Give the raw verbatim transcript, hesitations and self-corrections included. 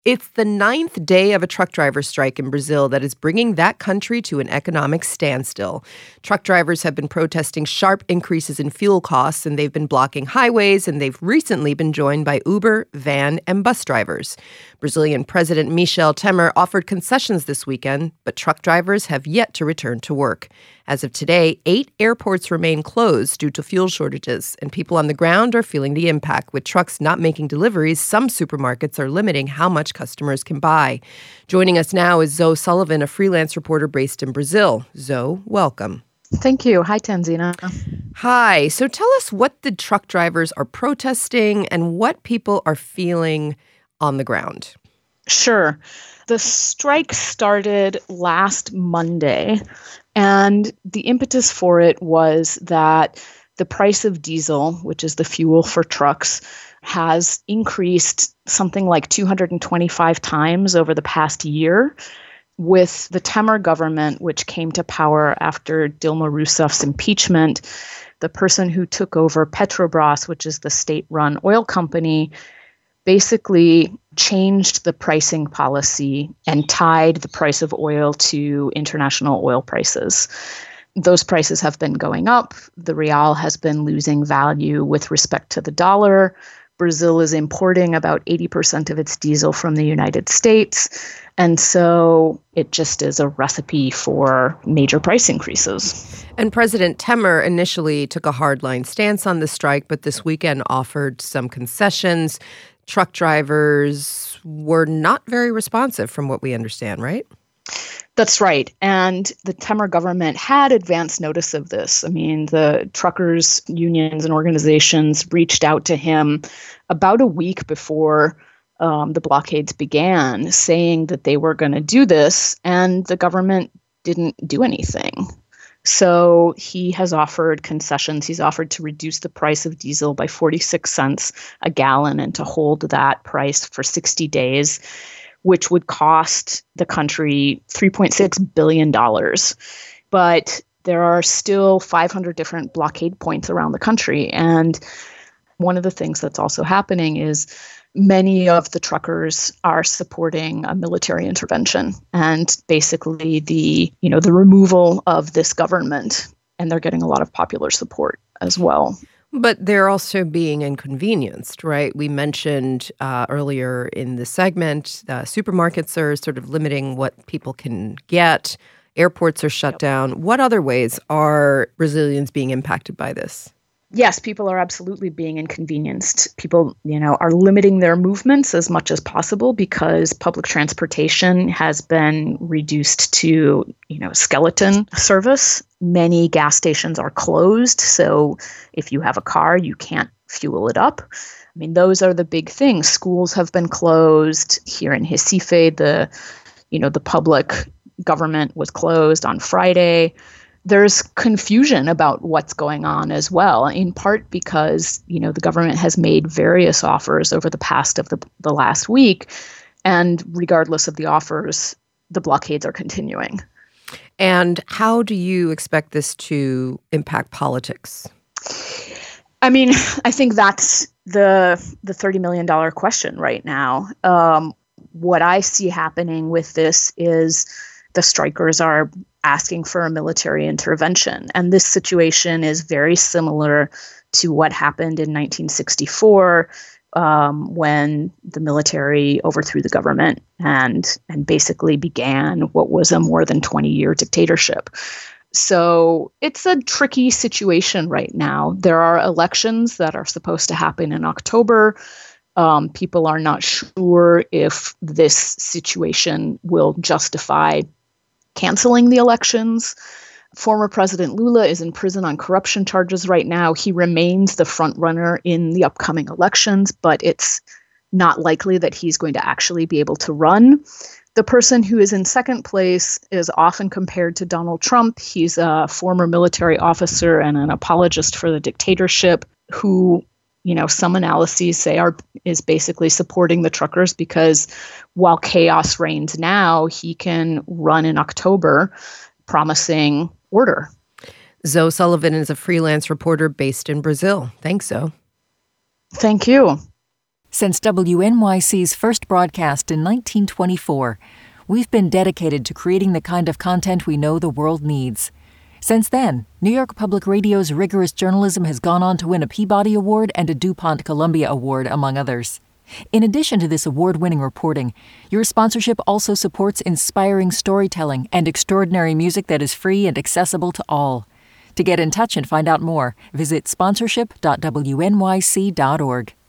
It's the ninth day of a truck driver strike in Brazil that is bringing that country to an economic standstill. Truck drivers have been protesting sharp increases in fuel costs, and they've been blocking highways, and they've recently been joined by Uber, van, and bus drivers. Brazilian President Michel Temer offered concessions this weekend, but truck drivers have yet to return to work. As of today, eight airports remain closed due to fuel shortages, and people on the ground are feeling the impact. With trucks not making deliveries, some supermarkets are limiting how much customers can buy. Joining us now is Zoe Sullivan, a freelance reporter based in Brazil. Zoe, welcome. Thank you. Hi, Tanzina. Hi. So tell us what the truck drivers are protesting and what people are feeling on the ground. Sure. The strike started last Monday, and the impetus for it was that the price of diesel, which is the fuel for trucks, has increased something like two hundred twenty-five times over the past year. With the Temer government, which came to power after Dilma Rousseff's impeachment, the person who took over Petrobras, which is the state-run oil company, basically changed the pricing policy and tied the price of oil to international oil prices. Those prices have been going up. The real has been losing value with respect to the dollar. Brazil is importing about eighty percent of its diesel from the United States. And so it just is a recipe for major price increases. And President Temer initially took a hardline stance on the strike, but this weekend offered some concessions. Truck drivers were not very responsive from what we understand, right? That's right. And the Temer government had advance notice of this. I mean, the truckers' unions and organizations reached out to him about a week before um, the blockades began, saying that they were going to do this, and the government didn't do anything. So he has offered concessions. He's offered to reduce the price of diesel by forty-six cents a gallon and to hold that price for sixty days, which would cost the country three point six billion dollars. But there are still five hundred different blockade points around the country. And one of the things that's also happening is many of the truckers are supporting a military intervention and basically the, you know, the removal of this government. And they're getting a lot of popular support as well. But they're also being inconvenienced, right? We mentioned uh, earlier in the segment, uh, supermarkets are sort of limiting what people can get. Airports are shut down. What other ways are Brazilians being impacted by this? Yes, people are absolutely being inconvenienced. People, you know, are limiting their movements as much as possible because public transportation has been reduced to, you know, skeleton service. Many gas stations are closed. So if you have a car, you can't fuel it up. I mean, those are the big things. Schools have been closed. Here in Recife, the, you know, the public government was closed on Friday. There's confusion about what's going on as well, in part because, you know, the government has made various offers over the past of the, the last week. And regardless of the offers, the blockades are continuing. And how do you expect this to impact politics? I mean, I think that's the the thirty million dollars question right now. Um, what I see happening with this is the strikers are asking for a military intervention. And this situation is very similar to what happened in nineteen sixty-four um, when the military overthrew the government and, and basically began what was a more than twenty-year dictatorship. So it's a tricky situation right now. There are elections that are supposed to happen in October. Um, people are not sure if this situation will justify canceling the elections. Former President Lula is in prison on corruption charges right now. He remains the front runner in the upcoming elections, but it's not likely that he's going to actually be able to run. The person who is in second place is often compared to Donald Trump. He's a former military officer and an apologist for the dictatorship who, you know, some analyses say are is basically supporting the truckers because while chaos reigns now, he can run in October promising order. Zoe Sullivan is a freelance reporter based in Brazil. Thanks, Zoe. Thank you. Since W N Y C's first broadcast in nineteen twenty-four, we've been dedicated to creating the kind of content we know the world needs. Since then, New York Public Radio's rigorous journalism has gone on to win a Peabody Award and a DuPont Columbia Award, among others. In addition to this award-winning reporting, your sponsorship also supports inspiring storytelling and extraordinary music that is free and accessible to all. To get in touch and find out more, visit sponsorship dot w n y c dot org.